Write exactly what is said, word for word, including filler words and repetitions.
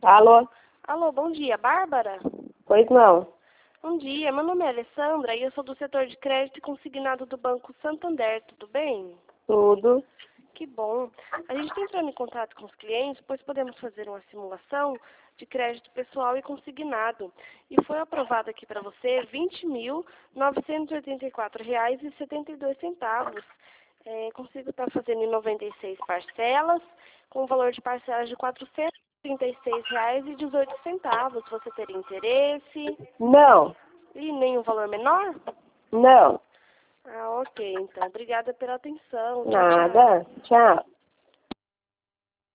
Alô? Alô, bom dia, Bárbara? Pois não. Bom dia, meu nome é Alessandra e eu sou do setor de crédito e consignado do Banco Santander, tudo bem? Tudo. Que bom. A gente está entrando em contato com os clientes, pois podemos fazer uma simulação de crédito pessoal e consignado. E foi aprovado aqui para você vinte mil novecentos e oitenta e quatro reais e setenta e dois centavos. É, consigo estar fazendo em noventa e seis parcelas, com o valor de parcelas de quatrocentos e trinta e seis reais e dezoito centavos. Você teria interesse? Não. E nenhum valor menor? Não. Ah, ok. Então, obrigada pela atenção. Tchau, tchau. Nada. Tchau.